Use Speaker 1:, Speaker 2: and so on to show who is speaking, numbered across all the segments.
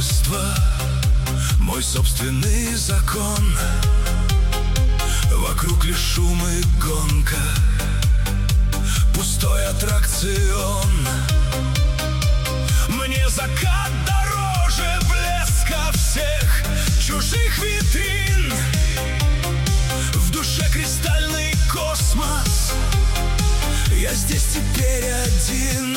Speaker 1: одиночество мой собственный закон. Вокруг лишь шум и гонка, пустой аттракцион. Мне закат дороже блеска всех чужих витрин. В душе кристальный космос, я здесь теперь один.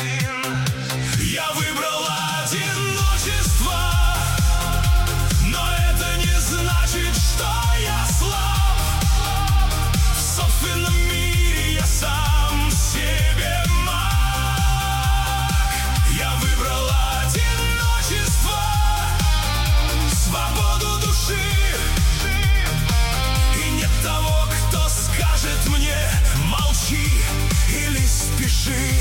Speaker 1: Я выбрал одиночество, но это не значит, что я слаб. В собственном мире я сам себе маг. Я выбрал одиночество, свободу души. И нет того, кто скажет мне: молчи или спеши.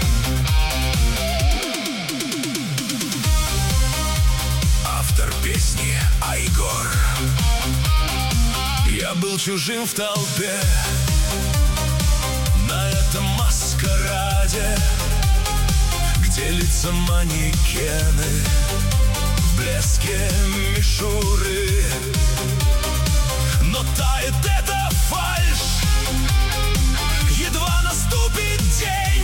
Speaker 1: Автор песни Айгор. Я был чужим в толпе на этом маскараде, где лица манекены в блеске мишуры. Но тает эта фальшь, едва наступит день.